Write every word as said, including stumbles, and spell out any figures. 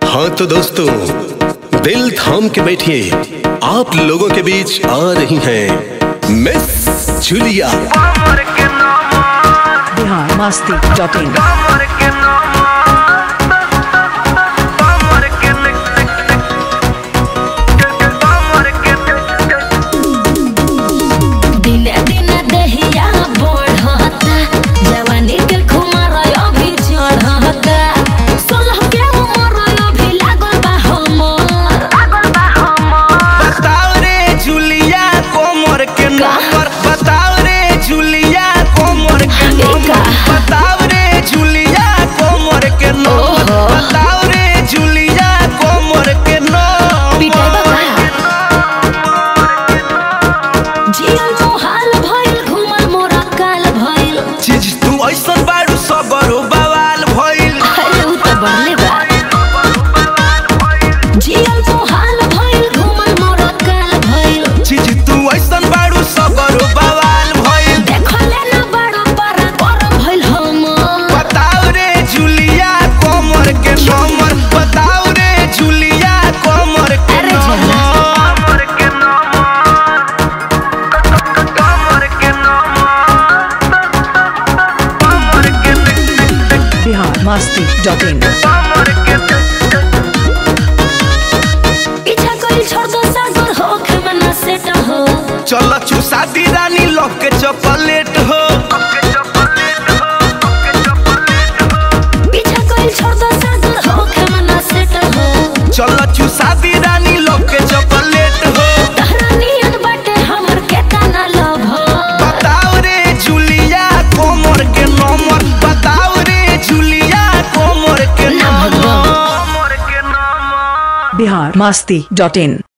हाँ तो दोस्तों, दिल थाम के बैठिए, आप लोगों के बीच आ रही हैं miss Julia. Bihar Masti dot in. Masti dot in. पीछा कोई छोड़ दो सागर हो के मना सेट हो। चल चूसा दी रानी लव के चॉकलेट हो। पीछा कोई छोड़ दो सागर हो के मना सेट हो। चल चूसा दी रानी लव के चॉकलेट हो। तहरा नियन बाटे हमर के तना लव हो। बताओ रे जूलिया कोमर के नंबर, बताओ रे जूलिया बिहार मस्ती डॉट इन।